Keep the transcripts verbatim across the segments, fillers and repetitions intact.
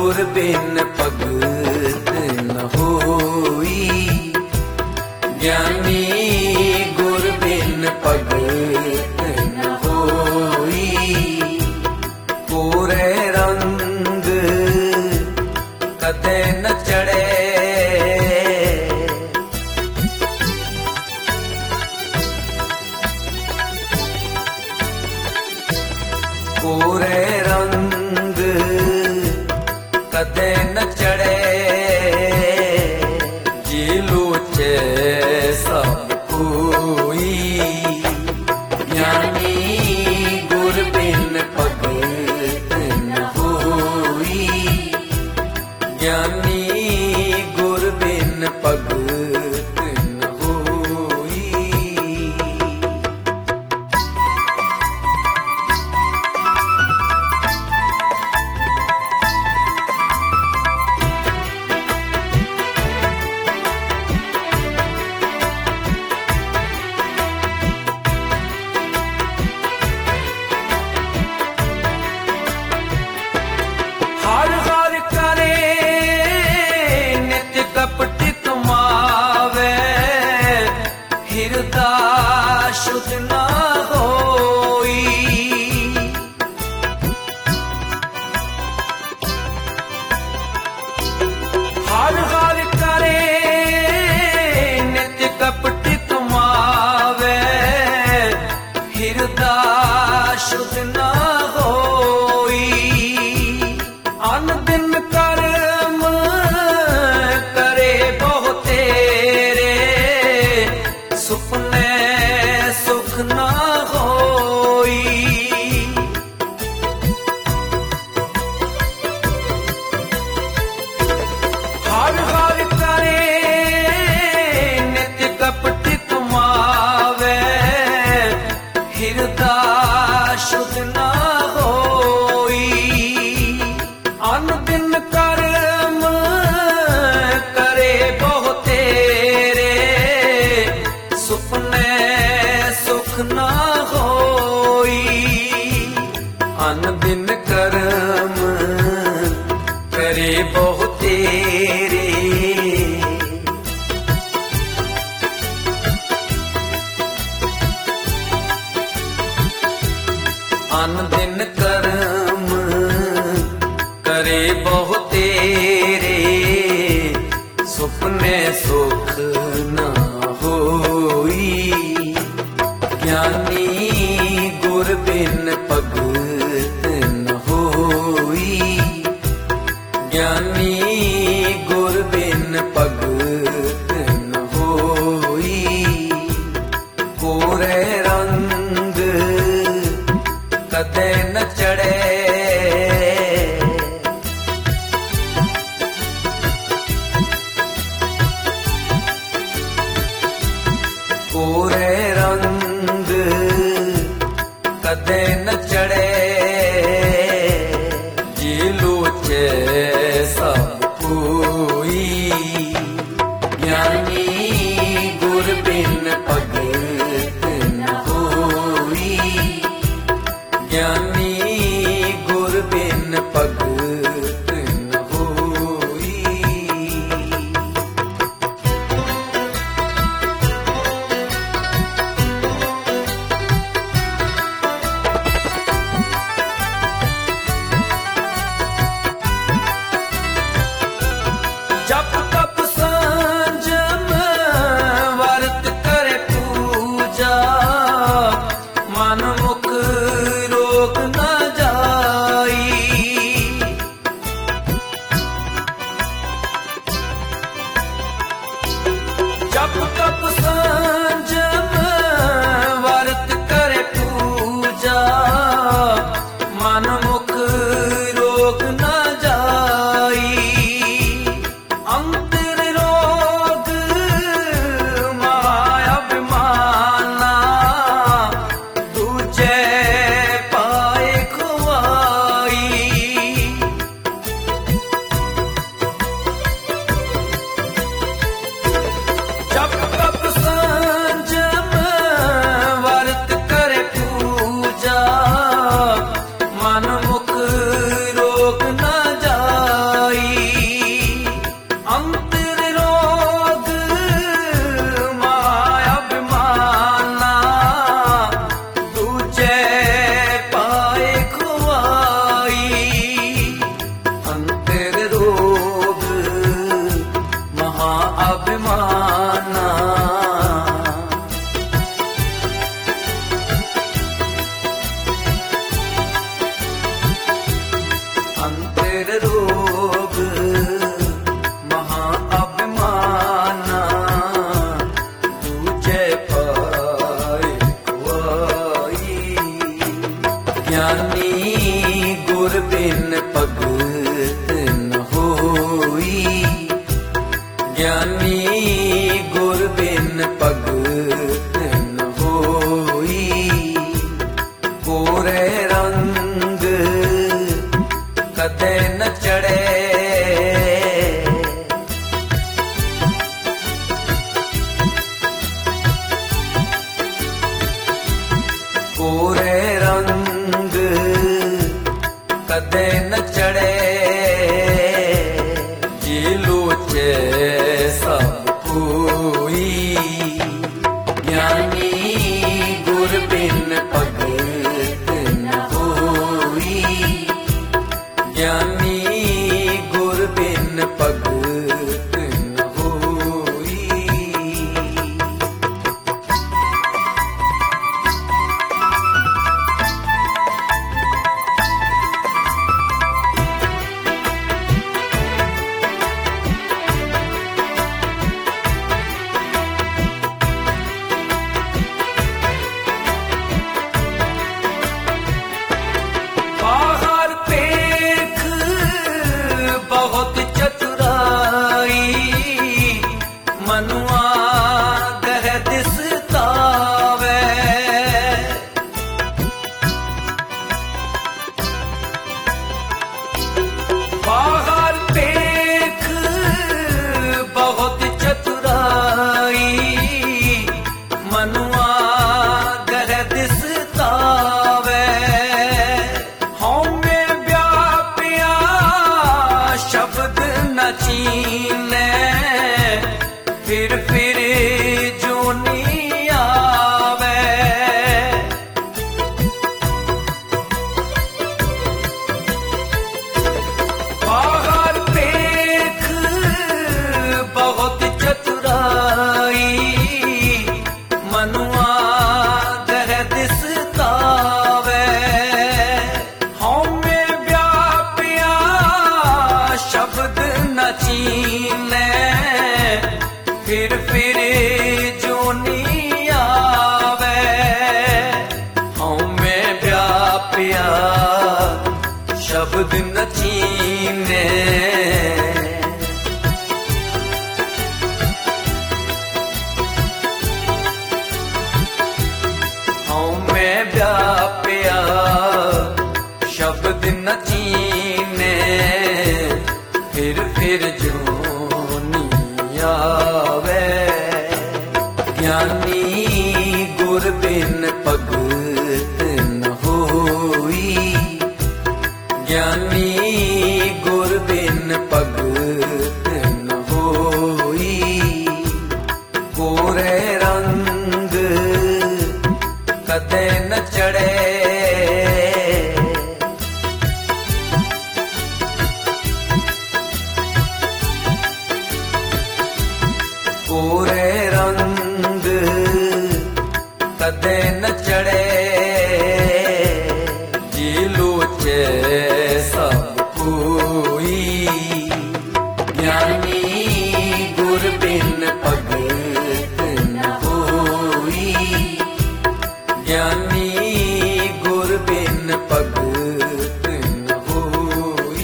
गुर बिन भगत न होई। ज्ञानी गुर बिन भगत न होई। पूरे रंग कदे न चढ़े। पूरे रंग कदे न चढ़े। जी लोचे सब कोई। ज्ञानी गुर बिन भगत न होई। ज्ञानी गुर बिन भगत न होई। हर हर करे नित्य कपट कमावे। हृदय शुद्ध न होई। हर हर करे नित्य कपट कमावे। हृदय शुद्ध न होई। अन दिन कर्म करे बहु तेरे। सुपने सुख न होई। हर हर करे नित्य कपट कमावे। हृदय शुद्ध न होई। अन दिन कर्म करे बहु तेरे। सुपने सुख न होई। अन दिन कर्म करे बहु तेरे। अन दिन कर्म करे बहु तेरे। सुपने सुख न होई। ज्ञानी गुर बिन भगत न होई। ज्ञानी गुर बिन भगत न होई। पूरे रंग कदे न चढ़े। पूरे रंग कदे न चढ़े। जी लोचे सब कोई। ज्ञानी गुर बिन भगत न होई। ज्ञानी गुर बिन भगत न होई। जप तप संजम वर्त करे पूरा। शरीर रोग महा अभिमाना दूजे पाए कुआई ज्ञानी गुर बिन भगत न होई ज्ञानी गुर बिन भगत न होई कोरे रंग कदे न चढ़े कोरे रंग कदे न चढ़े जी लोचे सब कोई ज्ञानी गुर बिन भगत न होई ज्ञानी गुर बिन भगत न होई बाहर पेख बहुत चतुराई मनुआ गह दिसतावे बाहर पेख बहुत चतुराई मनुआ गह दिसतावे हौमे व्यापिया शब्द न चीने फिर फिर जोनी आवे बाहर पेख बहुत चतुराई मनुआ गह दिसतावे हौमे व्यापिया शब्द न चीने फिर फिर जोनी आवे हौमे व्यापिया शब्द न चीने हौमे व्यापिया शब्द न चीने फिर फिर जोनी आवे ज्ञानी गुर बिन भगत न होई ज्ञानी गुर बिन भगत न होई कोरे रंग कदे न चढ़े कोरे रंग कदे न चढ़े जी लोचे सब कोई ज्ञानी गुर बिन भगत न होई ज्ञानी गुर बिन भगत न होई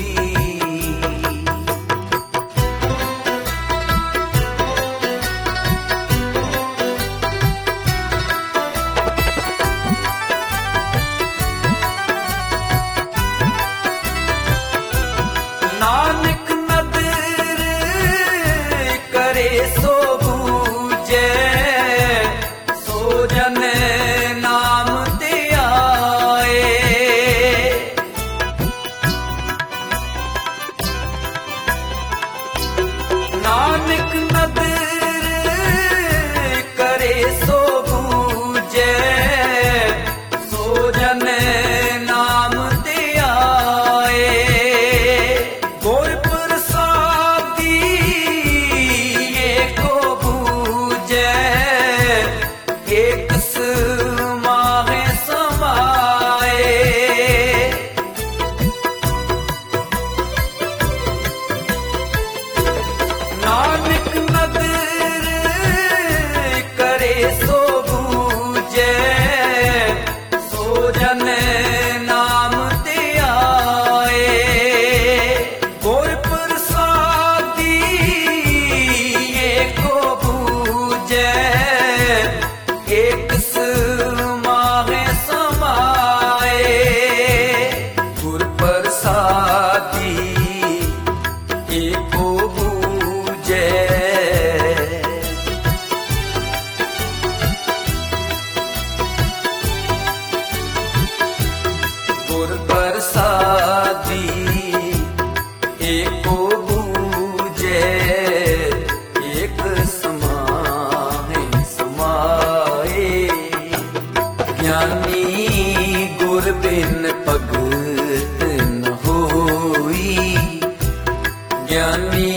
एको बूझे एक समाहे समाए। ज्ञानी गुर बिन भगत न होई, ज्ञानी